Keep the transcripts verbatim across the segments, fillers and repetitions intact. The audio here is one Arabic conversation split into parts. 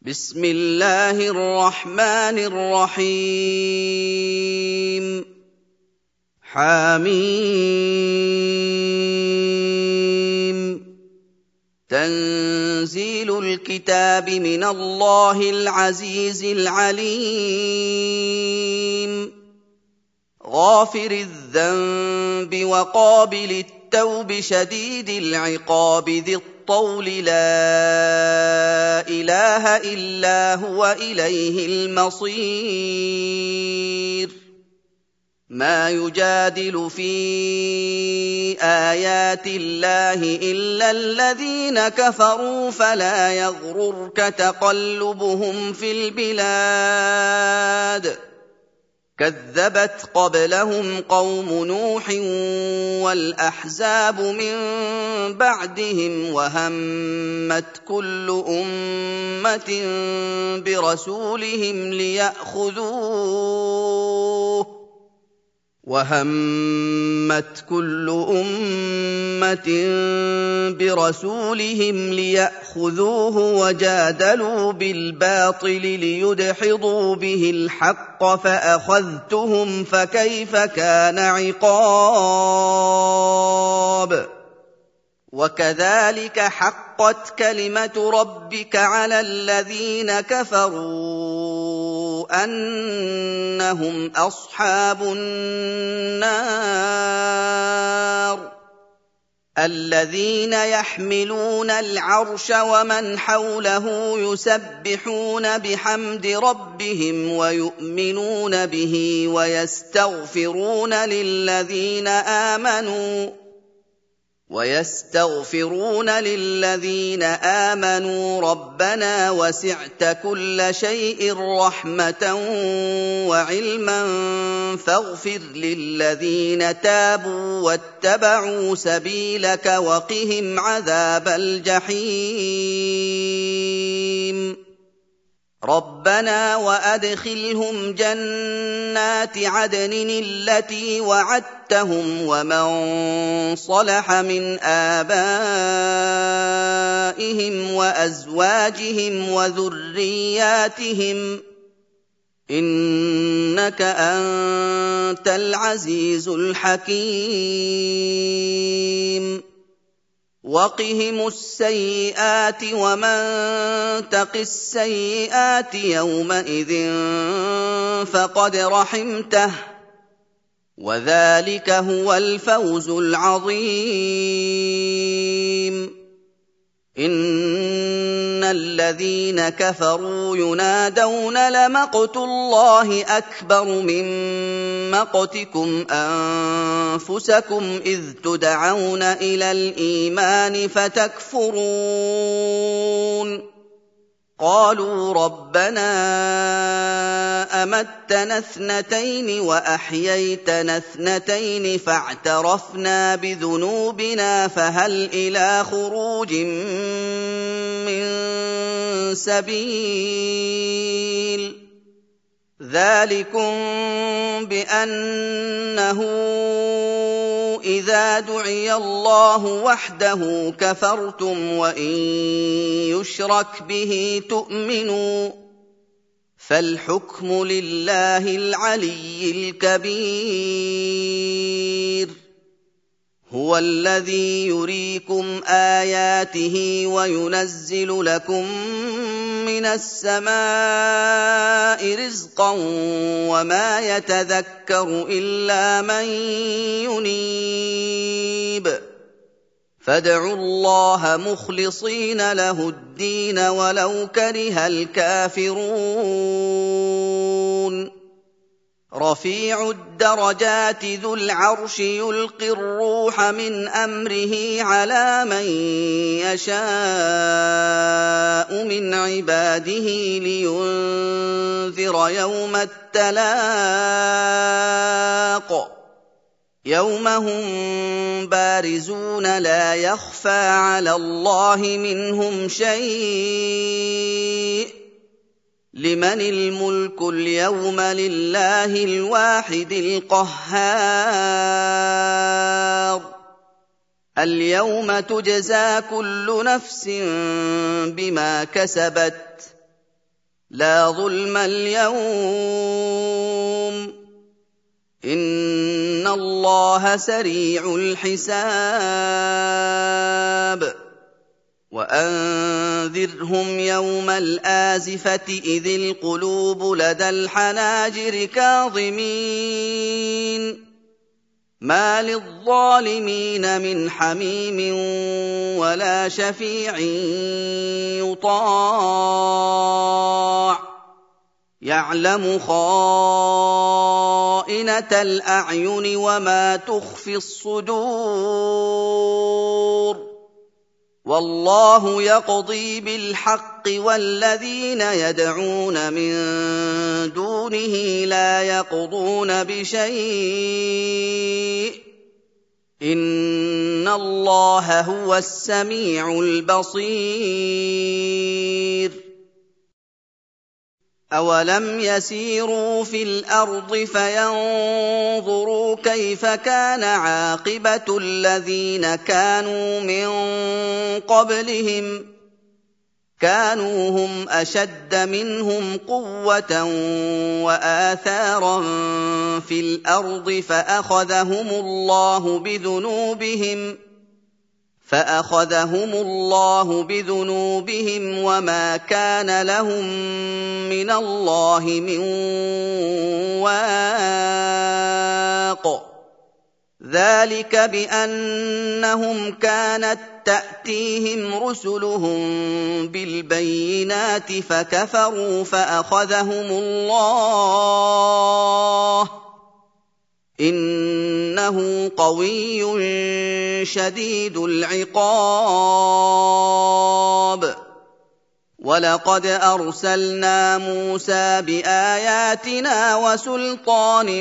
بسم الله الرحمن الرحيم حميم تنزيل الكتاب من الله العزيز العليم غافر الذنب وقابل التوب شديد العقاب ذي الطول لا إله إلا هو إليه المصير ما يجادل في آيات الله إلا الذين كفروا فلا يغررك تقلبهم في البلاد كذبت قبلهم قوم نوح والأحزاب من بعدهم وهمت كل أمة برسولهم ليأخذوه وهمت كل أمة برسولهم ليأخذوه وجادلوا بالباطل ليدحضوا به الحق فأخذتهم فكيف كان عقاب وكذلك حقت كلمة ربك على الذين كفروا أنهم أصحاب النار الذين يحملون العرش ومن حوله يسبحون بحمد ربهم ويؤمنون به ويستغفرون للذين آمنوا ويستغفرون للذين آمنوا ربنا وسعت كل شيء رحمة وعلما فاغفر للذين تابوا واتبعوا سبيلك وقهم عذاب الجحيم ربنا وأدخلهم جنات عدن التي وعدتهم ومن صلح من آبائهم وأزواجهم وذرياتهم إنك أنت العزيز الحكيم وقهم السيئات ومن تق السيئات يومئذ فقد رحمته وذلك هو الفوز العظيم إن الذين كفروا ينادون لمقت الله أكبر من مقتكم أنفسكم إذ تدعون إلى الإيمان فتكفرون قالوا ربنا أمتنا اثنتين وأحييتنا اثنتين فاعترفنا بذنوبنا فهل إلى خروج من سبيل ذلكم بأنه إذا دعي الله وحده كفرتم وإن يشرك به تؤمنوا فالحكم لله العلي الكبير هو الذي يريكم آياته وينزل لكم من السماء رزقا وما يتذكر إلا من ينيب فادعوا الله مخلصين له الدين ولو كره الكافرون رفيع الدرجات ذو العرش يلقي الروح من أمره على من يشاء من عباده لينذر يوم التلاق يوم هم بارزون لا يخفى على الله منهم شيء لمن الملك اليوم لله الواحد القهار اليوم تجزى كل نفس بما كسبت لا ظلم اليوم إن الله سريع الحساب وأنذرهم يوم الآزفة إذ القلوب لدى الحناجر كاظمين ما للظالمين من حميم ولا شفيع يطاع يعلم خائنة الأعين وما تخفي الصدور والله يقضي بالحق والذين يدعون من دونه لا يقضون بشيء إن الله هو السميع البصير أولم يسيروا في الأرض فينظروا كيف كان عاقبة الذين كانوا من قبلهم كانوا هم أشد منهم قوة وآثارا في الأرض فأخذهم الله بذنوبهم فأخذهم الله بذنوبهم وما كان لهم من الله من واق ذلك بأنهم كانت تأتيهم رسلهم بالبينات فكفروا فأخذهم الله إنه قوي شديد العقاب ولقد أرسلنا موسى بآياتنا وسلطان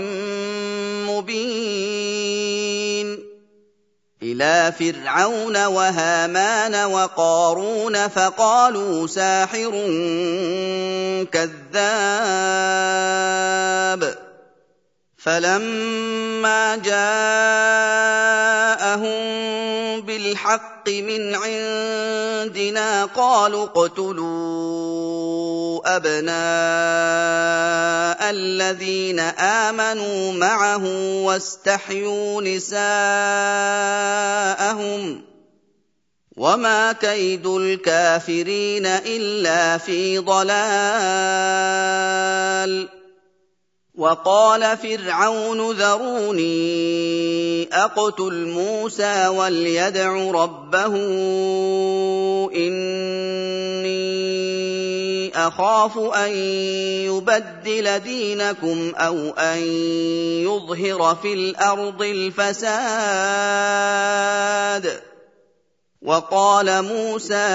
مبين إلى فرعون وهامان وقارون فقالوا ساحر كذاب فلما جاءهم بالحق من عندنا قالوا اقتلوا أبناء الذين آمنوا معه واستحيوا نساءهم وما كيد الكافرين إلا في ضلال وقال فرعون ذروني أقتل موسى وليدع ربه إني أخاف أن يبدل دينكم أو أن يظهر في الأرض الفساد وقال موسى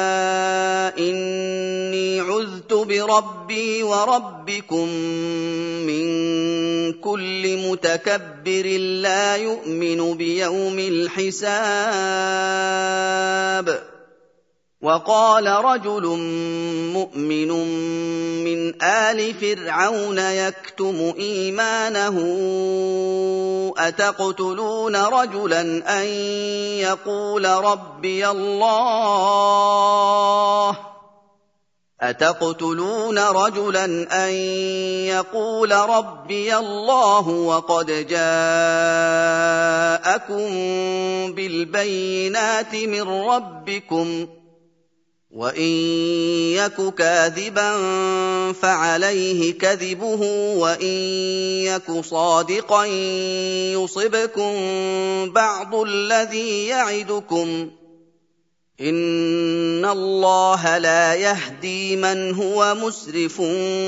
إني عذت بربي وربكم من كل متكبر لا يؤمن بيوم الحساب وقال رجل مؤمن من آل فرعون يكتم إيمانه أتقتلون رجلا أن يقول ربي الله أتقتلون رجلا أن يقول ربي الله وقد جاءكم بالبينات من ربكم وإن يك كاذبا فعليه كذبه وإن يك صادقا يصبكم بعض الذي يعدكم إن الله لا يهدي من هو مسرف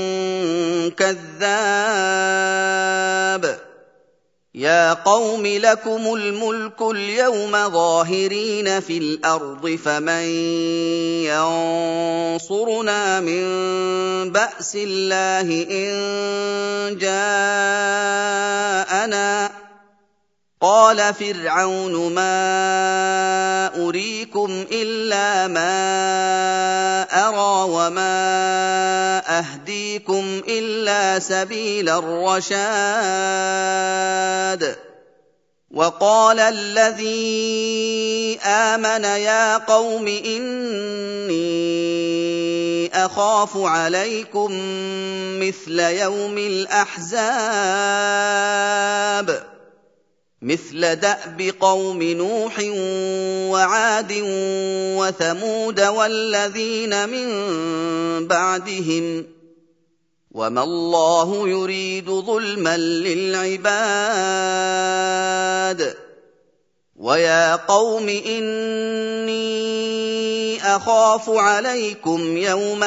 كذاب يا قوم لكم الملك اليوم ظاهرين في الأرض فمن ينصرنا من بأس الله إن جاءنا قال فرعون ما أريكم إلا ما أرى وما أهديكم إلا سبيل الرشاد وقال الذي آمن يا قوم إني أخاف عليكم مثل يوم الأحزاب مثل دأب قوم نوح وعاد وثمود والذين من بعدهم وما الله يريد ظلما للعباد ويا قوم إني أخاف عليكم يوم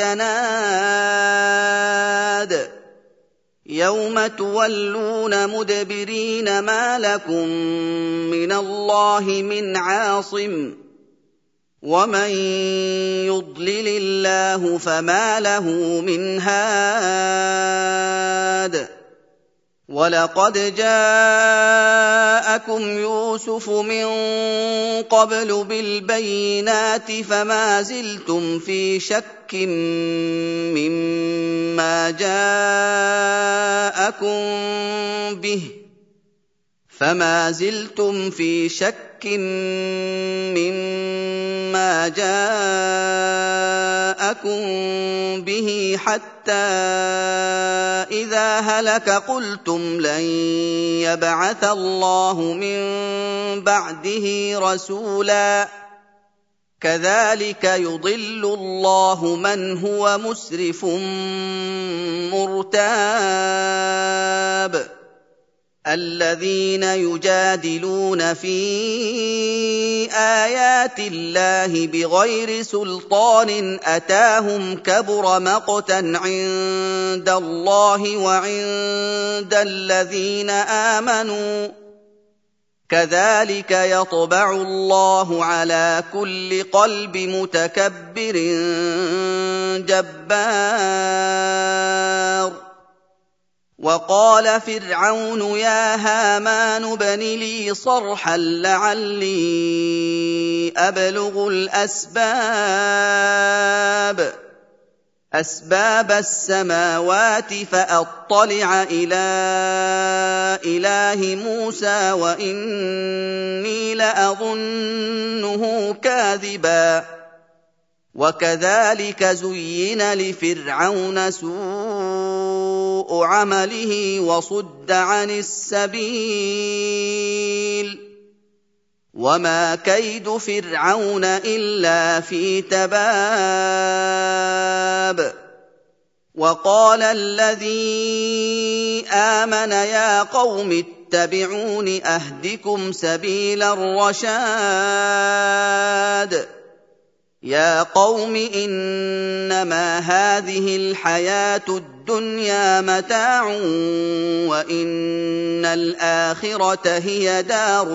التناد يوم تولون مدبرين ما لكم من الله من عاصم ومن يضلل الله فما له من هاد ولقد جاءكم يوسف من قبل بالبينات فما زلتم في شك مما جاءكم به فما زلتم في شك مما جاءكم به حتى إذا هلك قلتم لن يبعث الله من بعده رسولا كذلك يضل الله من هو مسرف مرتاب الذين يجادلون في آيات الله بغير سلطان أتاهم كبر مقتا عند الله وعند الذين آمنوا كذلك يطبع الله على كل قلب متكبر جبار وقال فرعون يا هامان ابن لي صرحا لعلي أبلغ الأسباب أسباب السماوات فأطلع إلى إله موسى وإني لأظنه كاذبا وكذلك زين لفرعون سوء عمله وصد عن السبيل وما كيد فرعون إلا في تباب وقال الذي آمن يا قوم اتبعون أهدكم سبيل الرشاد يا قوم إنما هذه الحياة الدنيا متاع وإن الآخرة هي دار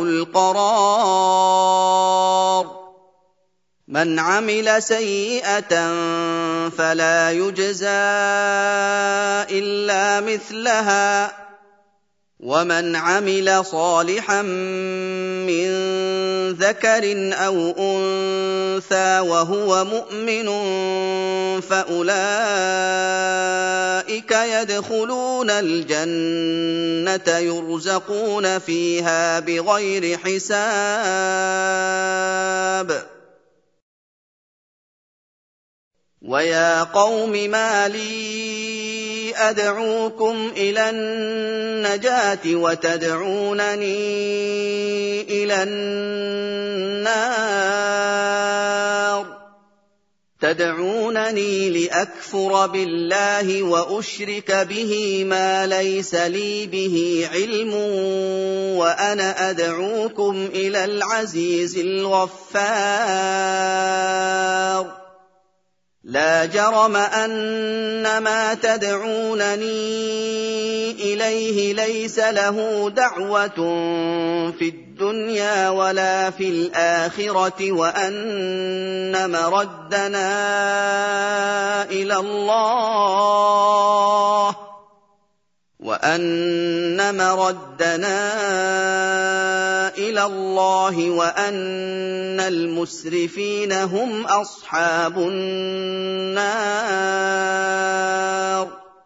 القرار من عمل سيئة فلا يجزى إلا مثلها ومن عمل صالحا من ذكر أو أنثى وهو مؤمن فأولئك يدخلون الجنة يرزقون فيها بغير حساب ويا قوم ما لي أدعوكم إلى النجاة وتدعونني إلى النار تدعونني لأكفر بالله وأشرك به ما ليس لي به علم وأنا أدعوكم إلى العزيز الغفار لا جرم أن ما تدعونني إليه ليس له دعوة في الدنيا ولا في الآخرة وأن مردنا إلى الله وأن مردنا إلى الله وأن المسرفين هم أصحاب النار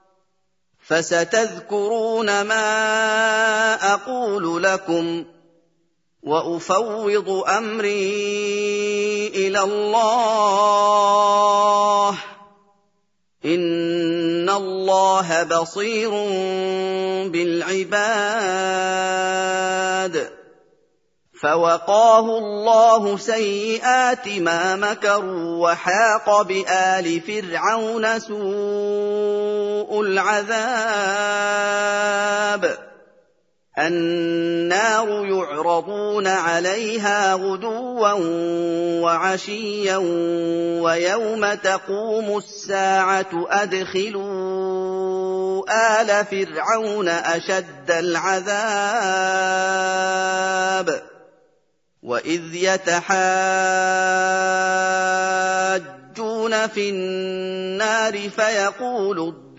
فستذكرون ما أقول لكم وأفوض أمري إلى الله اللَّهَ بَصِيرٌ بِالْعِبَادِ فَوَقَاهُ اللَّهُ سَيِّئَاتِ مَا مَكَرُوا وَحَاقَ بِآلِ فِرْعَوْنَ سُوءُ الْعَذَابِ النَّارُ يُعْرَضُونَ عَلَيْهَا غُدُوًّا وَعَشِيًّا وَيَوْمَ تَقُومُ السَّاعَةُ أَدْخِلُوا آلَ فِرْعَوْنَ أَشَدَّ الْعَذَابِ وَإِذْ يَتَحَاجُّونَ فِي النَّارِ فَيَقُولُ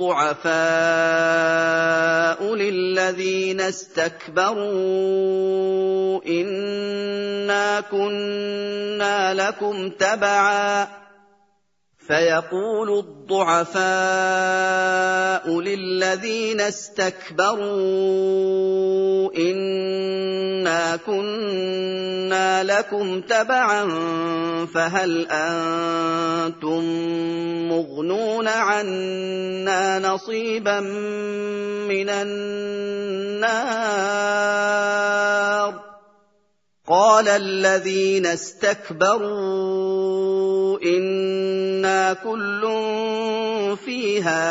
الضُّعَفَاءُ لِلَّذِينَ اسْتَكْبَرُوا إِنَّا كُنَّا لَكُمْ تَبَعًا فَيَقُولُ الضُّعَفَاءُ لِلَّذِينَ اسْتَكْبَرُوا إِنَّا كُنَّا لَكُمْ تَبَعًا فَهَلْ أَنتُم مُّغْنُونَ عَنَّا نَصِيبًا مِّنَ النَّارِ قَالَ الَّذِينَ اسْتَكْبَرُوا إِنَّا كُلٌّ فِيهَا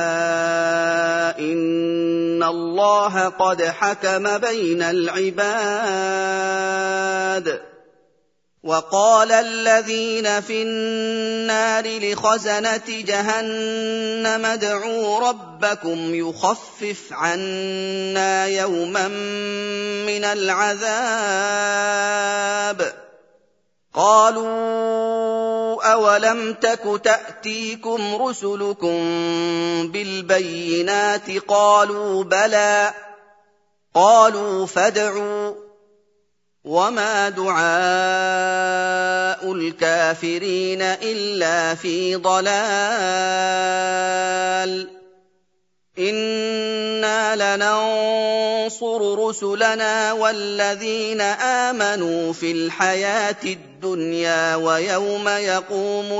إِنَّ اللَّهَ قَدْ حَكَمَ بَيْنَ الْعِبَادِ وَقَالَ الَّذِينَ فِي النَّارِ لِخَزَنَةِ جَهَنَّمَ ادْعُوا رَبَّكُمْ يُخَفِّفْ عَنَّا يَوْمًا مِّنَ الْعَذَابِ قَالُوا أَوَلَمْ تَكُ تَأْتِيكُمْ رُسُلُكُم بِالْبَيِّنَاتِ قَالُوا بَلَىٰ قَالُوا فَادْعُوا وَمَا دُعَاءُ الْكَافِرِينَ إِلَّا فِي ضَلَالٍ إِنَّا لَنَنصُرُ رُسُلَنَا وَالَّذِينَ آمَنُوا فِي الْحَيَاةِ الدُّنْيَا وَيَوْمَ يَقُومُ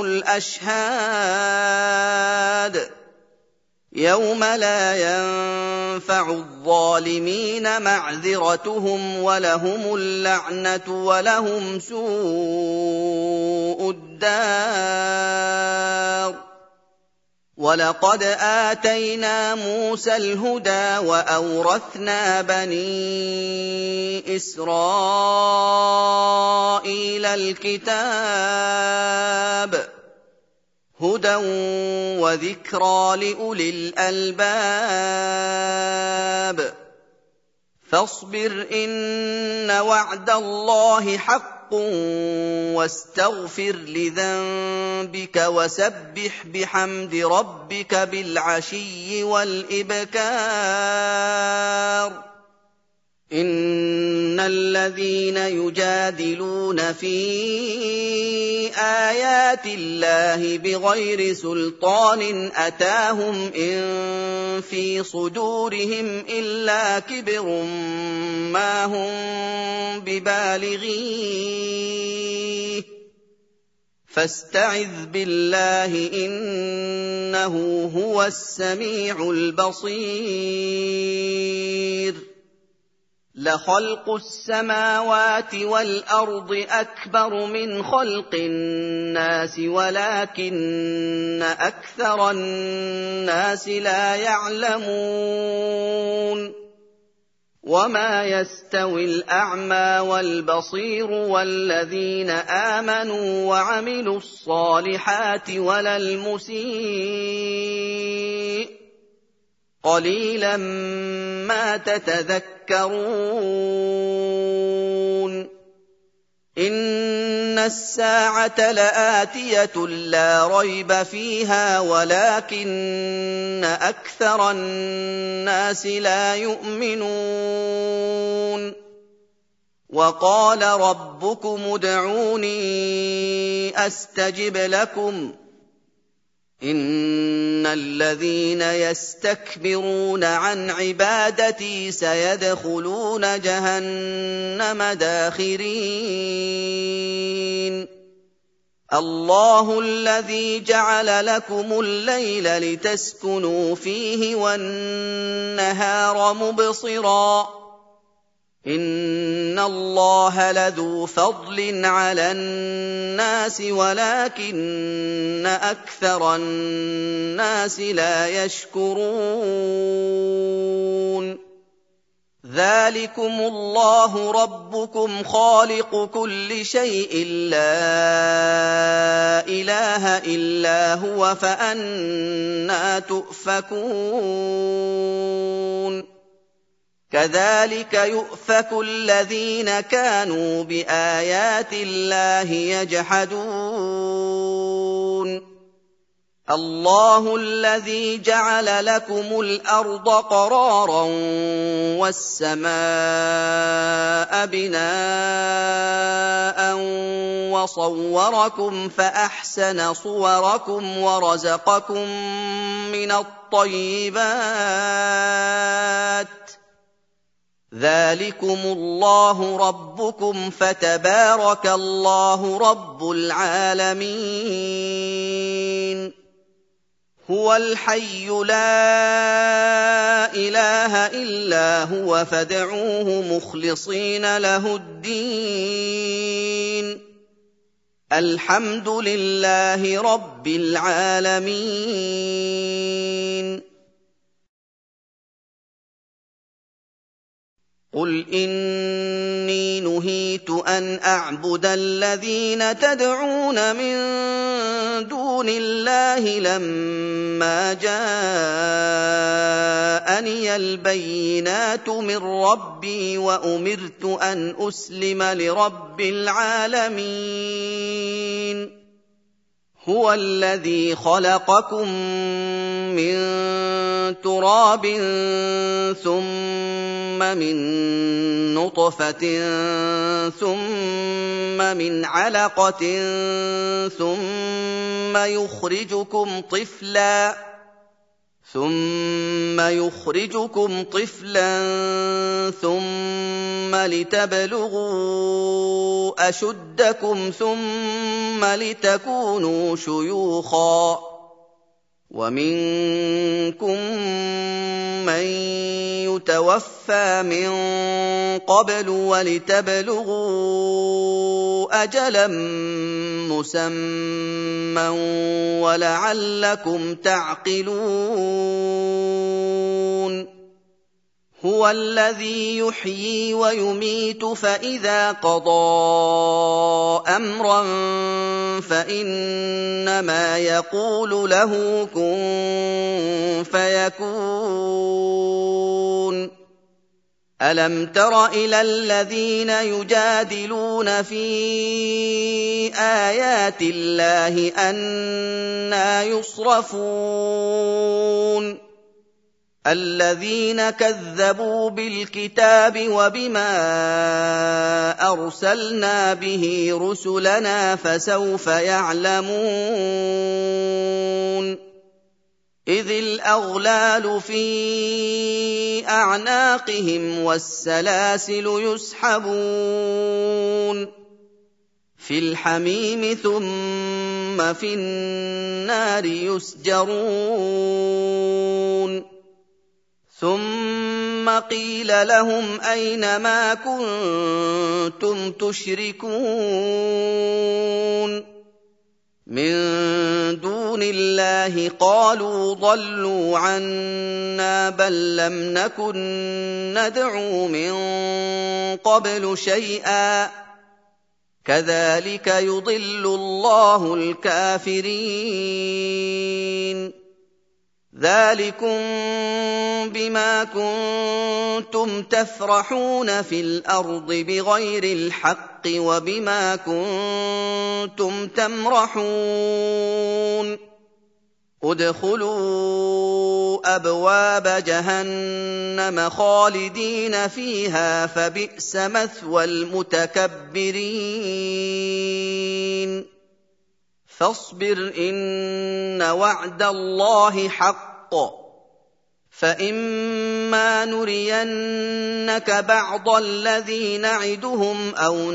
الْأَشْهَادُ يَوْمَ لَا يَنفَعُ الظَّالِمِينَ مَعْذِرَتُهُمْ وَلَهُمُ اللَّعْنَةُ وَلَهُمْ سُوءُ الدَّارِ وَلَقَدْ آتَيْنَا مُوسَى الْهُدَىٰ وَأَوْرَثْنَا بَنِي إِسْرَائِيلَ الْكِتَابَ هُدًى وَذِكْرَىٰ لِأُولِي الْأَلْبَابِ فَاصْبِرْ إِنَّ وَعْدَ اللَّهِ حَقٌّ وَاسْتَغْفِرْ لِذَنبِكَ وَسَبِّحْ بِحَمْدِ رَبِّكَ بِالْعَشِيِّ وَالْإِبْكَارِ إِنَّ الَّذِينَ يُجَادِلُونَ فِي آيَاتِ اللَّهِ بِغَيْرِ سُلْطَانٍ أَتَاهُمْ إِن فِي صُدُورِهِمْ إِلَّا كِبْرٌ مَّا هُم بِبَالِغِيهِ فَاسْتَعِذْ بِاللَّهِ إِنَّهُ هُوَ السَّمِيعُ الْبَصِيرُ لَخَلْقُ السَّمَاوَاتِ وَالْأَرْضِ أَكْبَرُ مِنْ خَلْقِ النَّاسِ وَلَٰكِنَّ أَكْثَرَ النَّاسِ لَا يَعْلَمُونَ وَمَا يَسْتَوِي الْأَعْمَىٰ وَالْبَصِيرُ وَالَّذِينَ آمَنُوا وَعَمِلُوا الصَّالِحَاتِ وَلَا الْمُسِيءُ قَلِيلًا مَّا تَتَذَكَّرُونَ إِنَّ السَّاعَةَ لَآتِيَةٌ لَّا رَيْبَ فِيهَا وَلَٰكِنَّ أَكْثَرَ النَّاسِ لَا يُؤْمِنُونَ وَقَالَ رَبُّكُمُ ادْعُونِي أَسْتَجِبْ لَكُمْ إِنَّ الَّذِينَ يَسْتَكْبِرُونَ عَنْ عِبَادَتِي سَيَدْخُلُونَ جَهَنَّمَ دَاخِرِينَ اللَّهُ الَّذِي جَعَلَ لَكُمُ اللَّيْلَ لِتَسْكُنُوا فِيهِ وَالنَّهَارَ مُبْصِرًا ۚ إِنَّ اللَّهَ لَذُو فَضْلٍ عَلَى النَّاسِ وَلَٰكِنَّ أَكْثَرَ النَّاسِ لَا يَشْكُرُونَ ذَٰلِكُمُ اللَّهُ رَبُّكُمْ خَالِقُ كُلِّ شَيْءٍ لَّا إِلَٰهَ إِلَّا هُوَ فَأَنَّىٰ تُؤْفَكُونَ كَذَٰلِكَ يُؤْفَكُ الَّذِينَ كَانُوا بِآيَاتِ اللَّهِ يَجْحَدُونَ اللَّهُ الَّذِي جَعَلَ لَكُمُ الْأَرْضَ قَرَارًا وَالسَّمَاءَ بِنَاءً وَصَوَّرَكُمْ فَأَحْسَنَ صُوَرَكُمْ وَرَزَقَكُم مِّنَ الطَّيِّبَاتِ ۚ ذَٰلِكُمُ اللَّهُ رَبُّكُمْ فَتَبَارَكَ اللَّهُ رَبُّ الْعَالَمِينَ هُوَ الْحَيُّ لَا إِلَٰهَ إِلَّا هُوَ فَادْعُوهُ مُخْلِصِينَ لَهُ الدِّينَ الْحَمْدُ لِلَّهِ رَبِّ الْعَالَمِينَ قُلْ إِنِّي نُهِيتُ أَنْ أَعْبُدَ الَّذِينَ تَدْعُونَ مِن دُونِ اللَّهِ لَمَّا جَاءَنِيَ الْبَيِّنَاتُ مِن رَّبِّي وَأُمِرْتُ أَنْ أُسْلِمَ لِرَبِّ الْعَالَمِينَ هُوَ الَّذِي خَلَقَكُم مِّن تُرَابٍ ثُمَّ مِن نُّطْفَةٍ ثُمَّ مِنْ عَلَقَةٍ ثُمَّ يُخْرِجُكُمْ طِفْلًا ثُمَّ يُخْرِجُكُمْ طِفْلًا ثُمَّ لِتَبْلُغُوا أَشُدَّكُمْ ثُمَّ لِتَكُونُوا شُيُوخًا ۚ وَمِنكُم مَّن يُتَوَفَّىٰ مِن قَبْلُ وَلِتَبْلُغُوا أَجَلًا مُّسَمًّى وَلَعَلَّكُمْ تَعْقِلُونَ هُوَ الَّذِي يُحْيِي وَيُمِيتُ فَإِذَا قَضَىٰ أَمْرًا فَإِنَّمَا يَقُولُ لَهُ كُن فَيَكُونُ أَلَمْ تَرَ إِلَى الَّذِينَ يُجَادِلُونَ فِي آيَاتِ اللَّهِ أَنَّىٰ يُصْرَفُونَ الَّذِينَ كَذَّبُوا بِالْكِتَابِ وَبِمَا أَرْسَلْنَا بِهِ رُسُلَنَا فَسَوْفَ يَعْلَمُونَ إِذِ الْأَغْلَالُ فِي أَعْنَاقِهِمْ وَالسَّلَاسِلُ يُسْحَبُونَ فِي الْحَمِيمِ ثُمَّ فِي النَّارِ يُسْجَرُونَ ثُمَّ قِيلَ لَهُمْ أَيْنَ مَا كُنتُمْ تُشْرِكُونَ مِن دُونِ اللَّهِ قَالُوا ضَلُّوا عَنَّا بَل لَّمْ نَكُن نَّدْعُو مِن قَبْلُ شَيْئًا ۚ كَذَٰلِكَ يُضِلُّ اللَّهُ الْكَافِرِينَ ذَٰلِكُم بِمَا كُنتُمْ تَفْرَحُونَ فِي الْأَرْضِ بِغَيْرِ الْحَقِّ وَبِمَا كُنتُمْ تَمْرَحُونَ ادْخُلُوا أَبْوَابَ جَهَنَّمَ خَالِدِينَ فِيهَا فَبِئْسَ مَثْوَى الْمُتَكَبِّرِينَ فَاصْبِرْ إِنَّ وَعْدَ اللَّهِ حَقٌّ فإما نرينك بعض الذي نعدهم أو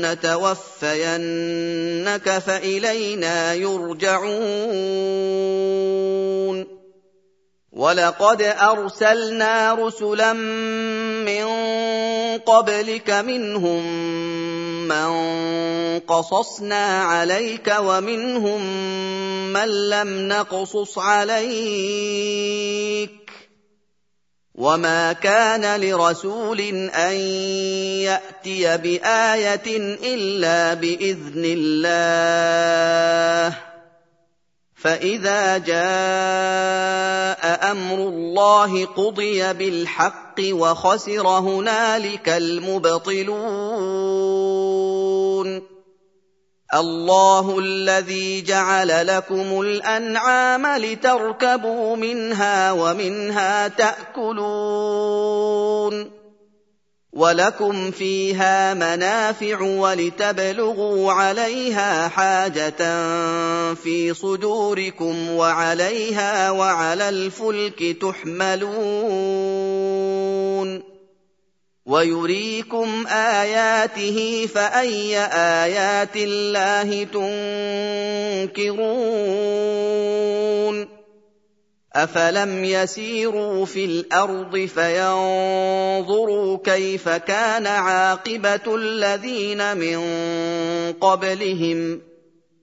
نتوفينك فإلينا يرجعون ولقد أرسلنا رسلا من قبلك منهم من قصصنا عليك ومنهم من لم نقصص عليك وما كان لرسول أن يأتي بآية إلا بإذن الله فإذا جاء أمر الله قضي بالحق وخسر هنالك المبطلون الله الذي جعل لكم الأنعام لتركبوا منها ومنها تأكلون ولكم فيها منافع ولتبلغوا عليها حاجة في صدوركم وعليها وعلى الفلك تحملون ويريكم آياته فأي آيات الله تنكرون أفلم يسيروا في الأرض فينظروا كيف كان عاقبة الذين من قبلهم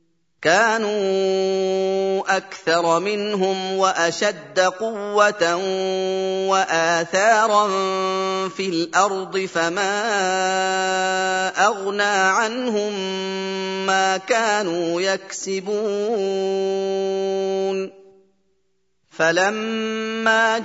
كانوا أكثر منهم وأشد قوة وآثارا في الأرض فما أغنى عنهم ما كانوا يكسبون فلما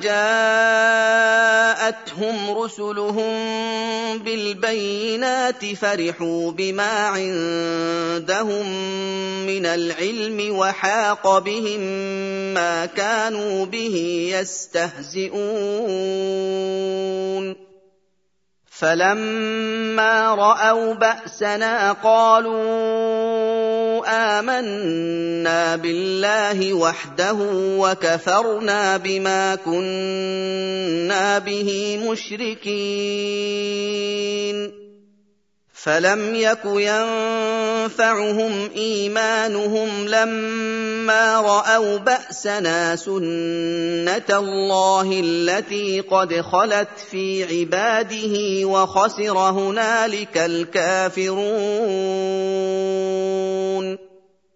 جاءتهم رسلهم بالبينات فرحوا بما عندهم من العلم وحاق بهم ما كانوا به يستهزئون فلما رأوا بأسنا قالوا آمنا بالله وحده وكفرنا بما كنا به مشركين فلم يك ينفعهم إيمانهم لما رأوا بأسنا سنة الله التي قد خلت في عباده وخسر هنالك الكافرون